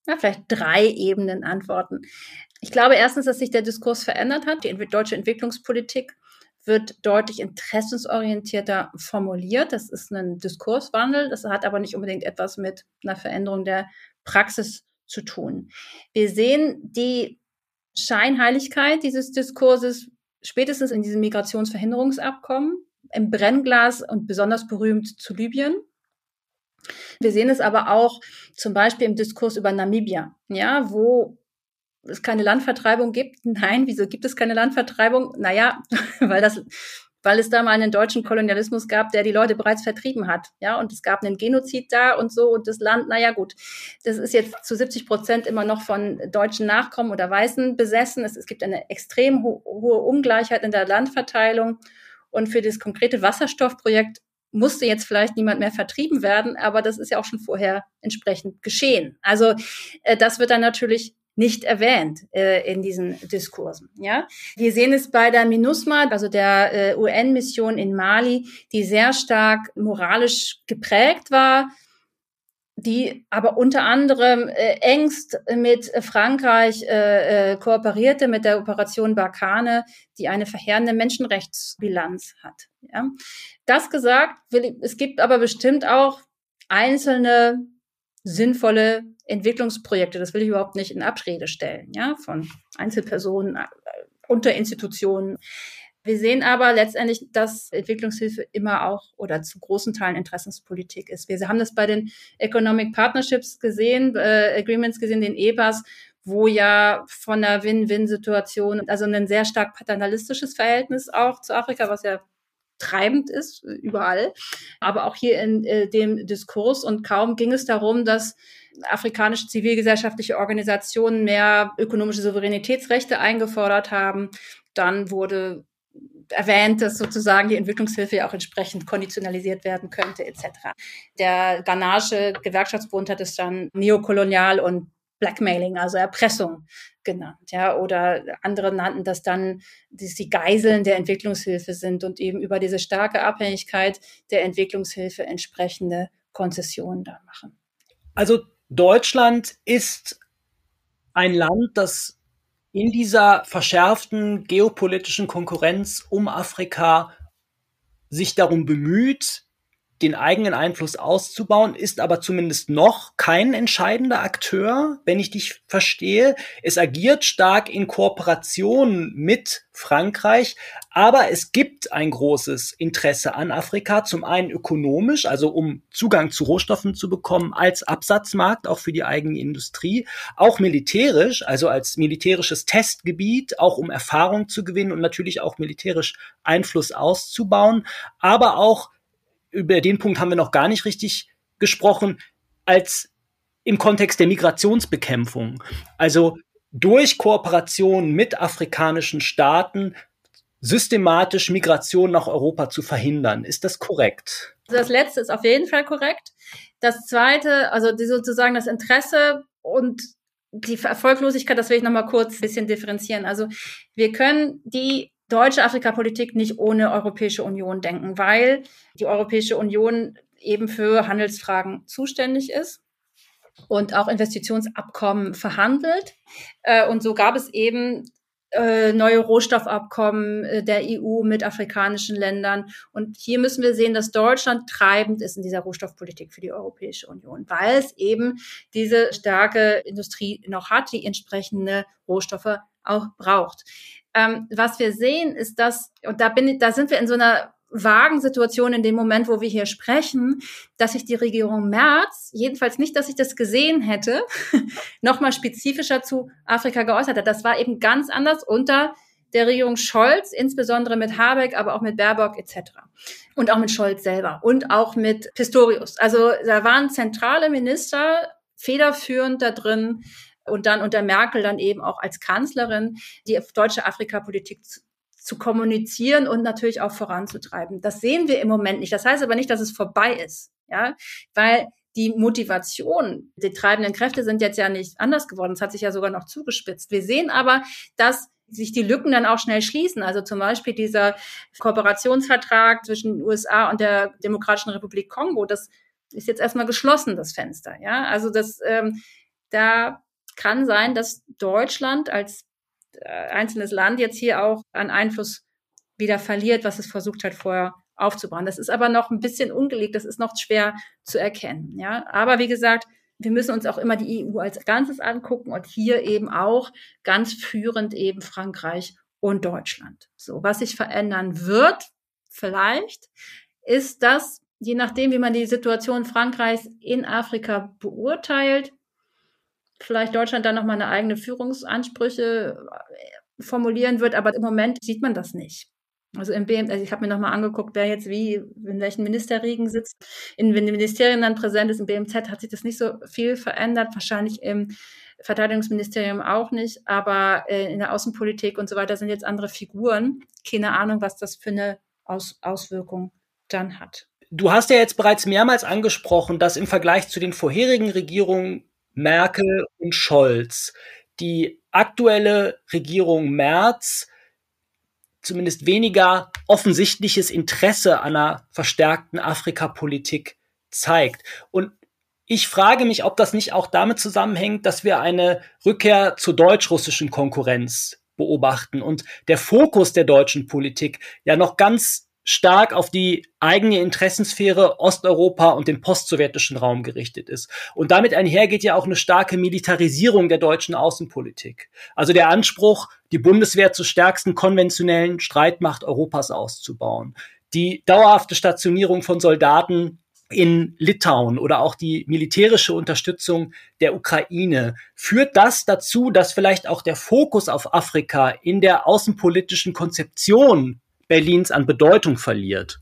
vielleicht 3 Ebenen antworten. Ich glaube erstens, dass sich der Diskurs verändert hat. Die deutsche Entwicklungspolitik wird deutlich interessensorientierter formuliert. Das ist ein Diskurswandel. Das hat aber nicht unbedingt etwas mit einer Veränderung der Praxis zu tun. Wir sehen die Scheinheiligkeit dieses Diskurses spätestens in diesem Migrationsverhinderungsabkommen, im Brennglas und besonders berühmt zu Libyen. Wir sehen es aber auch zum Beispiel im Diskurs über Namibia, ja, wo es keine Landvertreibung gibt. Nein, wieso gibt es keine Landvertreibung? Naja, weil es da mal einen deutschen Kolonialismus gab, der die Leute bereits vertrieben hat. Ja, und es gab einen Genozid da und so. Und das Land, naja, gut, das ist jetzt zu 70% immer noch von deutschen Nachkommen oder Weißen besessen. Es gibt eine extrem hohe Ungleichheit in der Landverteilung. Und für das konkrete Wasserstoffprojekt musste jetzt vielleicht niemand mehr vertrieben werden, aber das ist ja auch schon vorher entsprechend geschehen. Also das wird dann natürlich nicht erwähnt in diesen Diskursen. Ja, wir sehen es bei der MINUSMA, also der UN-Mission in Mali, die sehr stark moralisch geprägt war, die aber unter anderem engst mit Frankreich kooperierte, mit der Operation Barkhane, die eine verheerende Menschenrechtsbilanz hat. Ja. Das gesagt, es gibt aber bestimmt auch einzelne sinnvolle Entwicklungsprojekte, das will ich überhaupt nicht in Abrede stellen, ja, von Einzelpersonen, Unterinstitutionen. Wir sehen aber letztendlich, dass Entwicklungshilfe immer auch oder zu großen Teilen Interessenspolitik ist. Wir haben das bei den Economic Partnerships gesehen, Agreements gesehen, den EPAs, wo ja von einer Win-Win-Situation, also ein sehr stark paternalistisches Verhältnis auch zu Afrika, was ja treibend ist, überall, aber auch hier in dem Diskurs. Und kaum ging es darum, dass afrikanische zivilgesellschaftliche Organisationen mehr ökonomische Souveränitätsrechte eingefordert haben, dann wurde erwähnt, dass sozusagen die Entwicklungshilfe ja auch entsprechend konditionalisiert werden könnte, etc. Der Ghanaische Gewerkschaftsbund hat es dann neokolonial und Blackmailing, also Erpressung genannt, ja, oder andere nannten das dann, dass die Geiseln der Entwicklungshilfe sind und eben über diese starke Abhängigkeit der Entwicklungshilfe entsprechende Konzessionen da machen. Also Deutschland ist ein Land, das in dieser verschärften geopolitischen Konkurrenz um Afrika sich darum bemüht, den eigenen Einfluss auszubauen, ist aber zumindest noch kein entscheidender Akteur, wenn ich dich verstehe. Es agiert stark in Kooperation mit Frankreich, aber es gibt ein großes Interesse an Afrika, zum einen ökonomisch, also um Zugang zu Rohstoffen zu bekommen, als Absatzmarkt, auch für die eigene Industrie, auch militärisch, also als militärisches Testgebiet, auch um Erfahrung zu gewinnen und natürlich auch militärisch Einfluss auszubauen, aber auch über den Punkt haben wir noch gar nicht richtig gesprochen, als im Kontext der Migrationsbekämpfung. Also durch Kooperation mit afrikanischen Staaten systematisch Migration nach Europa zu verhindern. Ist das korrekt? Das Letzte ist auf jeden Fall korrekt. Das Zweite, also sozusagen das Interesse und die Erfolglosigkeit, das will ich noch mal kurz ein bisschen differenzieren. Also wir können die deutsche Afrikapolitik nicht ohne Europäische Union denken, weil die Europäische Union eben für Handelsfragen zuständig ist und auch Investitionsabkommen verhandelt. Und so gab es eben neue Rohstoffabkommen der EU mit afrikanischen Ländern. Und hier müssen wir sehen, dass Deutschland treibend ist in dieser Rohstoffpolitik für die Europäische Union, weil es eben diese starke Industrie noch hat, die entsprechende Rohstoffe auch braucht. Was wir sehen, ist, dass, und da sind wir in so einer vagen Situation in dem Moment, wo wir hier sprechen, dass sich die Regierung Merz, jedenfalls nicht, dass ich das gesehen hätte, nochmal spezifischer zu Afrika geäußert hat. Das war eben ganz anders unter der Regierung Scholz, insbesondere mit Habeck, aber auch mit Baerbock etc. Und auch mit Scholz selber und auch mit Pistorius. Also da waren zentrale Minister federführend da drin, und dann unter Merkel dann eben auch als Kanzlerin die deutsche Afrikapolitik zu kommunizieren und natürlich auch voranzutreiben. Das sehen wir im Moment nicht. Das heißt aber nicht, dass es vorbei ist, ja, weil die Motivation, die treibenden Kräfte sind jetzt ja nicht anders geworden. Es hat sich ja sogar noch zugespitzt. Wir sehen aber, dass sich die Lücken dann auch schnell schließen. Also zum Beispiel dieser Kooperationsvertrag zwischen den USA und der Demokratischen Republik Kongo, das ist jetzt erstmal geschlossen, das Fenster, ja. Also das Da kann sein, dass Deutschland als einzelnes Land jetzt hier auch an Einfluss wieder verliert, was es versucht hat vorher aufzubauen. Das ist aber noch ein bisschen ungelegt, das ist noch schwer zu erkennen. Ja? Aber wie gesagt, wir müssen uns auch immer die EU als Ganzes angucken und hier eben auch ganz führend eben Frankreich und Deutschland. So, was sich verändern wird, vielleicht, ist das, je nachdem, wie man die Situation Frankreichs in Afrika beurteilt, vielleicht Deutschland dann nochmal eine eigene Führungsansprüche formulieren wird, aber im Moment sieht man das nicht. Also ich habe mir nochmal angeguckt, wer jetzt wie, in welchen Ministerriegen sitzt. Wenn die Ministerien dann präsent ist, im BMZ hat sich das nicht so viel verändert, wahrscheinlich im Verteidigungsministerium auch nicht, aber in der Außenpolitik und so weiter sind jetzt andere Figuren. Keine Ahnung, was das für eine Auswirkung dann hat. Du hast ja jetzt bereits mehrmals angesprochen, dass im Vergleich zu den vorherigen Regierungen Merkel und Scholz die aktuelle Regierung Merz zumindest weniger offensichtliches Interesse an einer verstärkten Afrikapolitik zeigt. Und ich frage mich, ob das nicht auch damit zusammenhängt, dass wir eine Rückkehr zur deutsch-russischen Konkurrenz beobachten und der Fokus der deutschen Politik ja noch ganz stark auf die eigene Interessensphäre Osteuropa und den postsowjetischen Raum gerichtet ist. Und damit einhergeht ja auch eine starke Militarisierung der deutschen Außenpolitik. Also der Anspruch, die Bundeswehr zur stärksten konventionellen Streitmacht Europas auszubauen. Die dauerhafte Stationierung von Soldaten in Litauen oder auch die militärische Unterstützung der Ukraine. Führt das dazu, dass vielleicht auch der Fokus auf Afrika in der außenpolitischen Konzeption Berlins an Bedeutung verliert?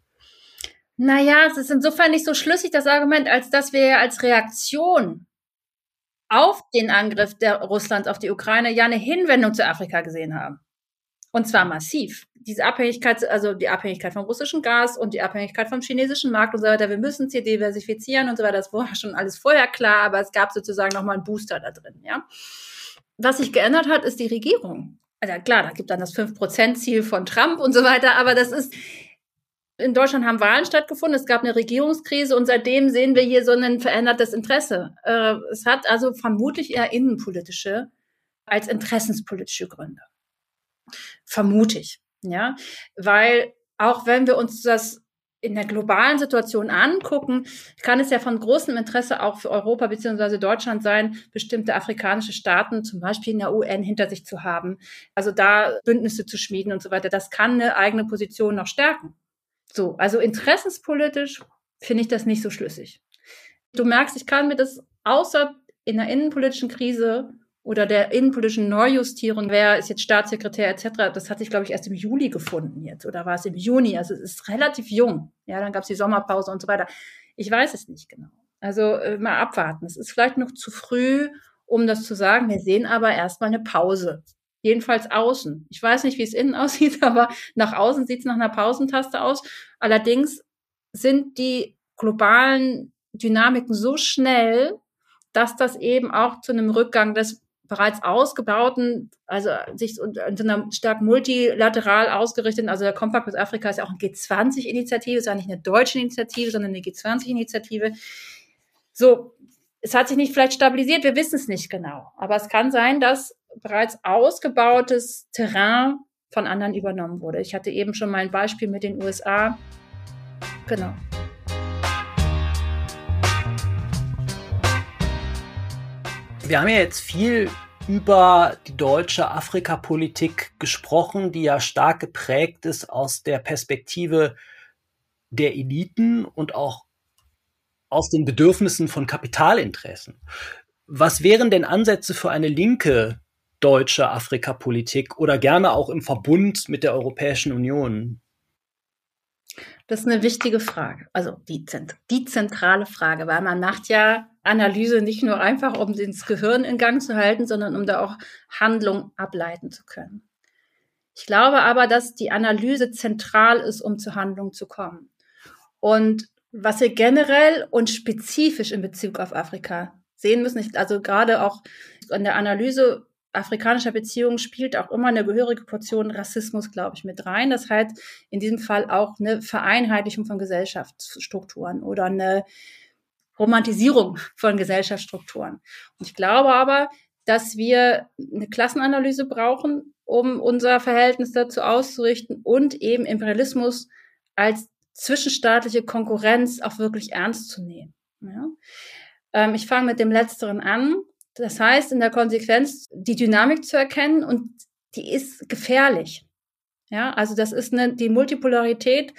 Naja, es ist insofern nicht so schlüssig, das Argument, als dass wir als Reaktion auf den Angriff Russlands auf die Ukraine ja eine Hinwendung zu Afrika gesehen haben. Und zwar massiv. Diese Abhängigkeit, also die Abhängigkeit vom russischen Gas und die Abhängigkeit vom chinesischen Markt und so weiter. Wir müssen es hier diversifizieren und so weiter. Das war schon alles vorher klar, aber es gab sozusagen nochmal einen Booster da drin, ja. Was sich geändert hat, ist die Regierung. Also klar, da gibt dann das 5%-Ziel von Trump und so weiter, aber das ist, in Deutschland haben Wahlen stattgefunden, es gab eine Regierungskrise und seitdem sehen wir hier so ein verändertes Interesse. Es hat also vermutlich eher innenpolitische als interessenspolitische Gründe. Vermute ich, ja, weil auch wenn wir uns das in der globalen Situation angucken, kann es ja von großem Interesse auch für Europa bzw. Deutschland sein, bestimmte afrikanische Staaten zum Beispiel in der UN hinter sich zu haben, also da Bündnisse zu schmieden und so weiter. Das kann eine eigene Position noch stärken. So, also interessenspolitisch finde ich das nicht so schlüssig. Du merkst, ich kann mir das außer in der innenpolitischen Krise oder der innenpolitischen Neujustierung, wer ist jetzt Staatssekretär etc., das hat sich, glaube ich, erst im Juli gefunden jetzt oder war es im Juni, also es ist relativ jung. Ja, dann gab es die Sommerpause und so weiter. Ich weiß es nicht genau. Also mal abwarten. Es ist vielleicht noch zu früh, um das zu sagen. Wir sehen aber erstmal eine Pause. Jedenfalls außen. Ich weiß nicht, wie es innen aussieht, aber nach außen sieht es nach einer Pausentaste aus. Allerdings sind die globalen Dynamiken so schnell, dass das eben auch zu einem Rückgang des bereits ausgebauten, also sich in so einer stark multilateral ausgerichteten, also der Compact with Africa ist ja auch eine G20-Initiative, ist ja nicht eine deutsche Initiative, sondern eine G20-Initiative. So, es hat sich nicht vielleicht stabilisiert, wir wissen es nicht genau. Aber es kann sein, dass bereits ausgebautes Terrain von anderen übernommen wurde. Ich hatte eben schon mal ein Beispiel mit den USA. Genau. Wir haben ja jetzt viel über die deutsche Afrikapolitik gesprochen, die ja stark geprägt ist aus der Perspektive der Eliten und auch aus den Bedürfnissen von Kapitalinteressen. Was wären denn Ansätze für eine linke deutsche Afrikapolitik oder gerne auch im Verbund mit der Europäischen Union? Das ist eine wichtige Frage, also die zentrale Frage, weil man macht ja Analyse nicht nur einfach, um das Gehirn in Gang zu halten, sondern um da auch Handlung ableiten zu können. Ich glaube aber, dass die Analyse zentral ist, um zur Handlung zu kommen. Und was wir generell und spezifisch in Bezug auf Afrika sehen müssen, also gerade auch in der Analyse afrikanischer Beziehungen spielt auch immer eine gehörige Portion Rassismus, glaube ich, mit rein. Das heißt, in diesem Fall auch eine Vereinheitlichung von Gesellschaftsstrukturen oder eine Romantisierung von Gesellschaftsstrukturen. Und ich glaube aber, dass wir eine Klassenanalyse brauchen, um unser Verhältnis dazu auszurichten und eben Imperialismus als zwischenstaatliche Konkurrenz auch wirklich ernst zu nehmen. Ja? Ich fange mit dem Letzteren an. Das heißt, in der Konsequenz die Dynamik zu erkennen, und die ist gefährlich. Ja, also das ist die Multipolarität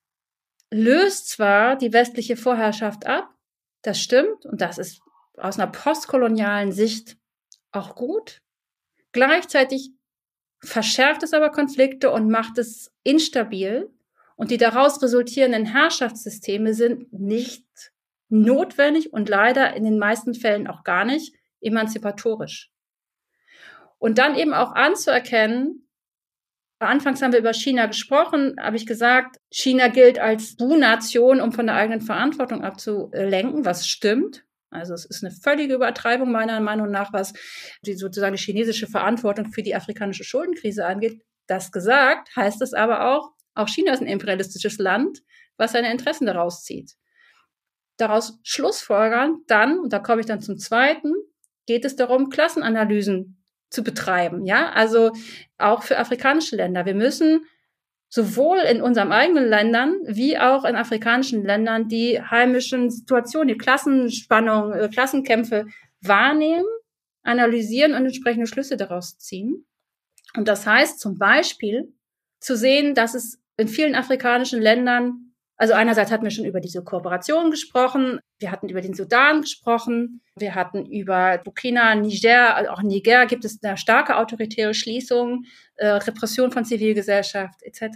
löst zwar die westliche Vorherrschaft ab, das stimmt, und das ist aus einer postkolonialen Sicht auch gut. Gleichzeitig verschärft es aber Konflikte und macht es instabil, und die daraus resultierenden Herrschaftssysteme sind nicht notwendig und leider in den meisten Fällen auch gar nicht emanzipatorisch. Und dann eben auch anzuerkennen, anfangs haben wir über China gesprochen, habe ich gesagt, China gilt als Du-Nation, um von der eigenen Verantwortung abzulenken, was stimmt. Also es ist eine völlige Übertreibung meiner Meinung nach, was die chinesische Verantwortung für die afrikanische Schuldenkrise angeht. Das gesagt, heißt es aber auch China ist ein imperialistisches Land, was seine Interessen daraus zieht. Daraus schlussfolgern dann, und da komme ich dann zum Zweiten, geht es darum, Klassenanalysen zu betreiben, ja, also auch für afrikanische Länder. Wir müssen sowohl in unseren eigenen Ländern wie auch in afrikanischen Ländern die heimischen Situationen, die Klassenspannung, Klassenkämpfe wahrnehmen, analysieren und entsprechende Schlüsse daraus ziehen. Und das heißt zum Beispiel zu sehen, dass es in vielen afrikanischen Ländern, also einerseits hatten wir schon über diese Kooperation gesprochen, wir hatten über den Sudan gesprochen, wir hatten über Burkina, Niger, also auch in Niger gibt es eine starke autoritäre Schließung, Repression von Zivilgesellschaft etc.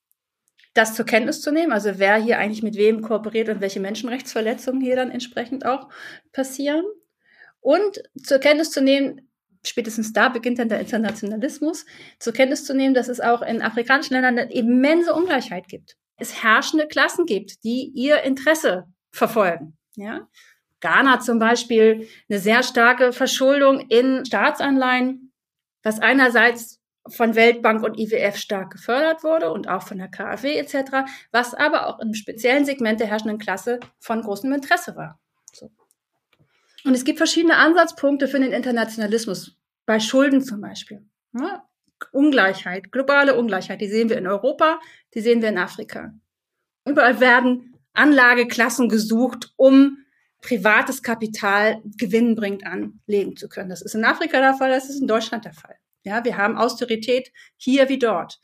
Das zur Kenntnis zu nehmen, also wer hier eigentlich mit wem kooperiert und welche Menschenrechtsverletzungen hier dann entsprechend auch passieren. Und zur Kenntnis zu nehmen, spätestens da beginnt dann der Internationalismus, zur Kenntnis zu nehmen, dass es auch in afrikanischen Ländern eine immense Ungleichheit gibt. Es herrschende Klassen gibt, die ihr Interesse verfolgen. Ja? Ghana zum Beispiel, eine sehr starke Verschuldung in Staatsanleihen, was einerseits von Weltbank und IWF stark gefördert wurde und auch von der KfW etc., was aber auch im speziellen Segment der herrschenden Klasse von großem Interesse war. So. Und es gibt verschiedene Ansatzpunkte für den Internationalismus, bei Schulden zum Beispiel. Ja? Ungleichheit, globale Ungleichheit, die sehen wir in Europa, die sehen wir in Afrika. Überall werden Anlageklassen gesucht, um privates Kapital gewinnbringend anlegen zu können. Das ist in Afrika der Fall, das ist in Deutschland der Fall. Ja, wir haben Austerität hier wie dort.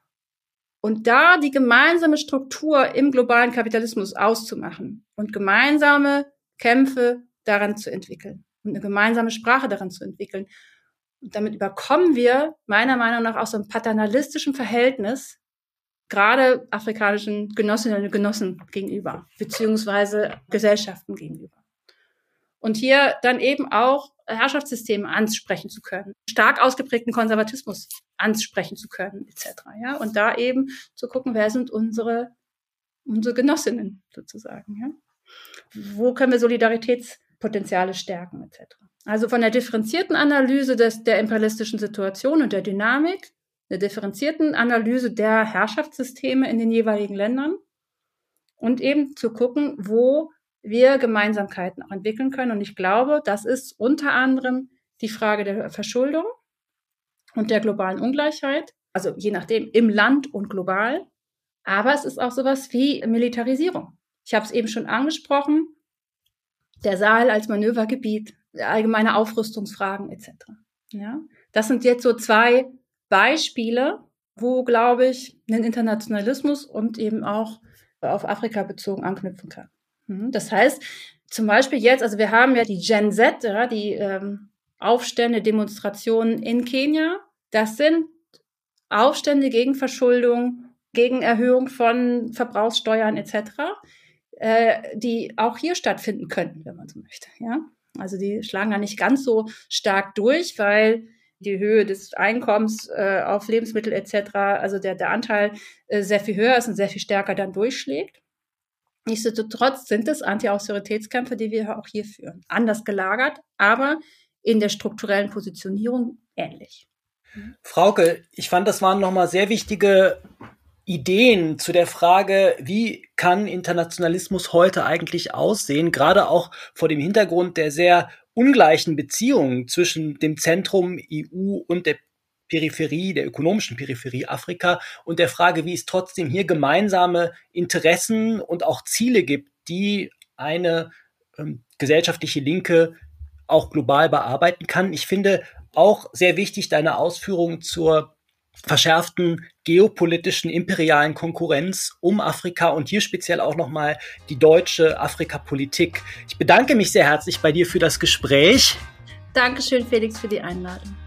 Und da die gemeinsame Struktur im globalen Kapitalismus auszumachen und gemeinsame Kämpfe daran zu entwickeln und eine gemeinsame Sprache daran zu entwickeln. Und damit überkommen wir meiner Meinung nach aus so einem paternalistischen Verhältnis gerade afrikanischen Genossinnen und Genossen gegenüber, beziehungsweise Gesellschaften gegenüber. Und hier dann eben auch Herrschaftssysteme ansprechen zu können, stark ausgeprägten Konservatismus ansprechen zu können, etc. Ja? Und da eben zu gucken, wer sind unsere Genossinnen sozusagen. Ja? Wo können wir Solidaritätspotenziale stärken, etc. Also von der differenzierten Analyse der imperialistischen Situation und der Dynamik, der differenzierten Analyse der Herrschaftssysteme in den jeweiligen Ländern und eben zu gucken, wo wir Gemeinsamkeiten auch entwickeln können. Und ich glaube, das ist unter anderem die Frage der Verschuldung und der globalen Ungleichheit, also je nachdem im Land und global. Aber es ist auch sowas wie Militarisierung. Ich habe es eben schon angesprochen, der Sahel als Manövergebiet, allgemeine Aufrüstungsfragen etc. Ja, das sind jetzt so zwei Beispiele, wo, glaube ich, ein Internationalismus und eben auch auf Afrika bezogen anknüpfen kann. Das heißt, zum Beispiel jetzt, also wir haben ja die Gen Z, ja, die Aufstände, Demonstrationen in Kenia. Das sind Aufstände gegen Verschuldung, gegen Erhöhung von Verbrauchssteuern etc., die auch hier stattfinden könnten, wenn man so möchte. Ja? Also die schlagen da nicht ganz so stark durch, weil die Höhe des Einkommens auf Lebensmittel etc., also der Anteil sehr viel höher ist und sehr viel stärker dann durchschlägt. Nichtsdestotrotz sind es Anti-Austeritätskämpfe, die wir auch hier führen. Anders gelagert, aber in der strukturellen Positionierung ähnlich. Frauke, ich fand, das waren nochmal sehr wichtige Ideen zu der Frage, wie kann Internationalismus heute eigentlich aussehen, gerade auch vor dem Hintergrund der sehr ungleichen Beziehungen zwischen dem Zentrum EU und der Peripherie, der ökonomischen Peripherie Afrika und der Frage, wie es trotzdem hier gemeinsame Interessen und auch Ziele gibt, die eine gesellschaftliche Linke auch global bearbeiten kann. Ich finde auch sehr wichtig deine Ausführungen zur verschärften geopolitischen imperialen Konkurrenz um Afrika und hier speziell auch nochmal die deutsche Afrikapolitik. Ich bedanke mich sehr herzlich bei dir für das Gespräch. Dankeschön, Felix, für die Einladung.